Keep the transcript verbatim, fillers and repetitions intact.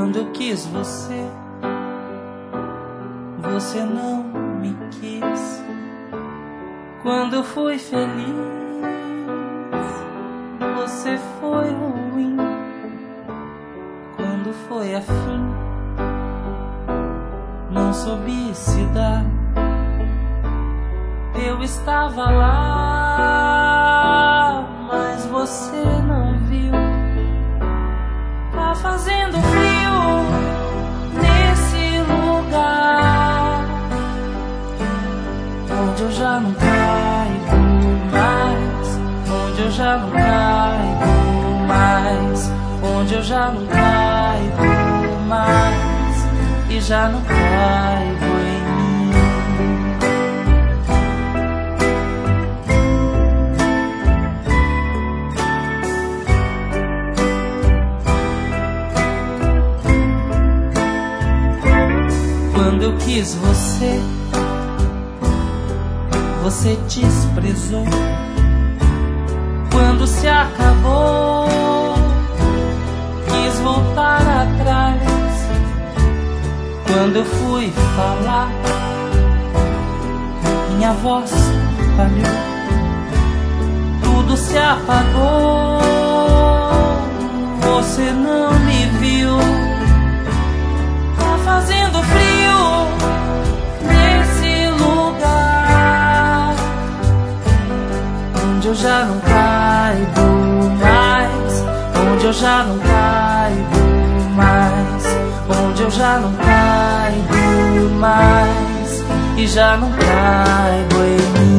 Quando eu quis você, você não me quis. Quando eu fui feliz, você foi ruim. Quando foi afim, não soube se dar. Eu estava lá, mas você não viu. Tá fazendo frio nesse lugar onde eu já não caibo mais, onde eu já não caibo mais, onde eu já não caibo mais e já não caibo em mim. Quando eu quis você, você desprezou. Quando se acabou, quis voltar atrás. Quando eu fui falar, minha voz falhou. Tudo se apagou, você não me viu. Tá fazendo frio nesse lugar onde eu já não caibo mais, onde eu já não caibo mais, onde eu já não caibo mais e já não caibo em mim.